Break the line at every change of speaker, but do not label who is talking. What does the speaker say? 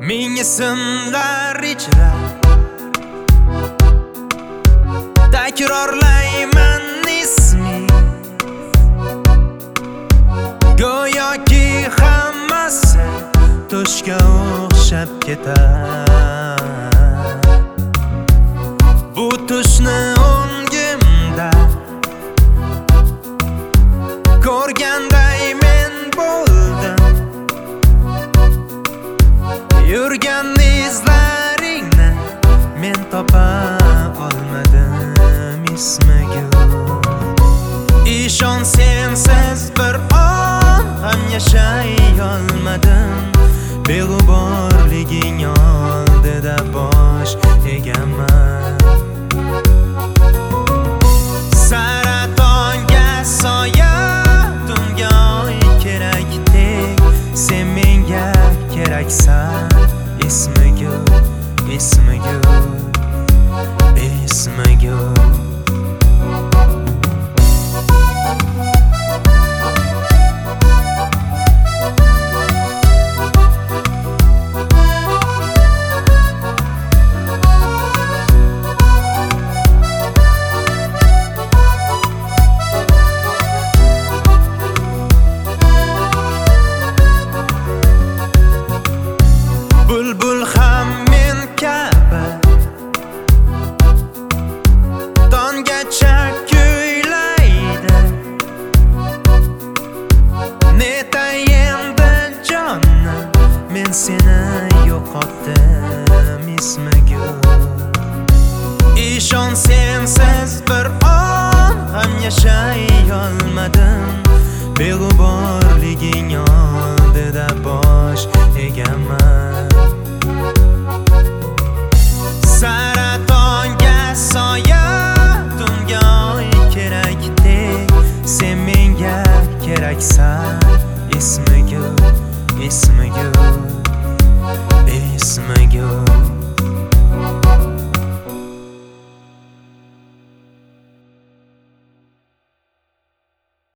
Ming ismlar ichra takrorlayman isming, go'yoki hammasi tushga o'xshab ketar. Bu tushni o'ngimda ko'rganday men bo'ldim. Yurgan izlaringni men topa olmadim ismagul. Ishon, sensiz bir on ham yashay olmadim. Beg'uborliging oldida bosh egaman. Saratonga soya, tunga oy kerakdek, sen menga keraksan. Ismagul, ismagul, ismagul. Bulbul ham men kabi tonggacha kuylaydi. Netayendi jonim, men seni yo'qotdim ismagul. Ishon, sensiz bir on ham yashay olmadim. Beg'uborliging oldida bosh egaman. Saratonga soya, tunga oy kerakdek, sen menga keraksan. Ismagul, ismagul, ismagul.